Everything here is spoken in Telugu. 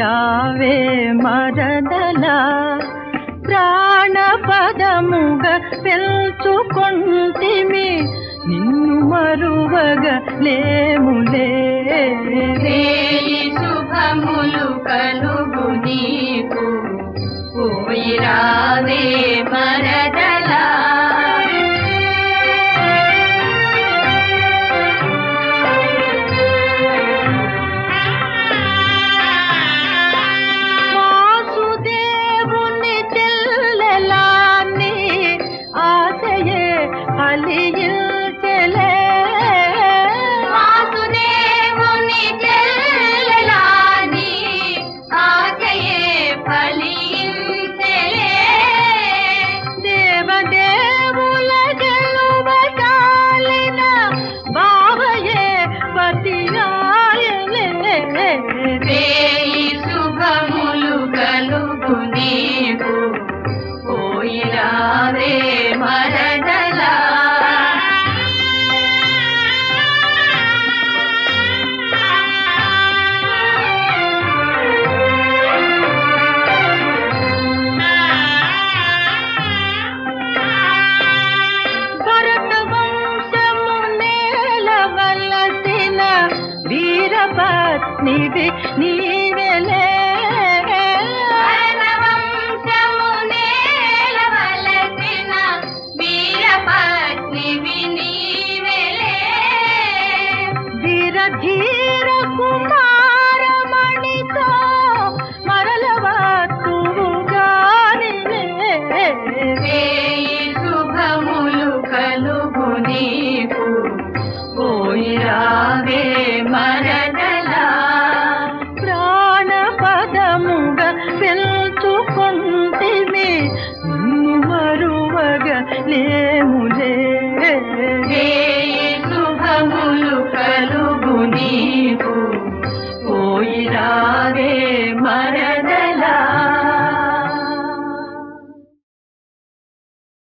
రావే మరదల ప్రాణపదముగ పెంచుకొంటిమి నిన్ను మరువగ లేములే శుభములు కలుగు నీకు పోయి రావే మరదల శుభములు కలుగు నీకు పోయి రావే మరదల భరత వంశము నేలవలసిన వీరపత్నివి నీవెలే ధీర కుమారమణితో మరలవత్తుగానిలే శుభములు కలుగు నీకు పోయి రా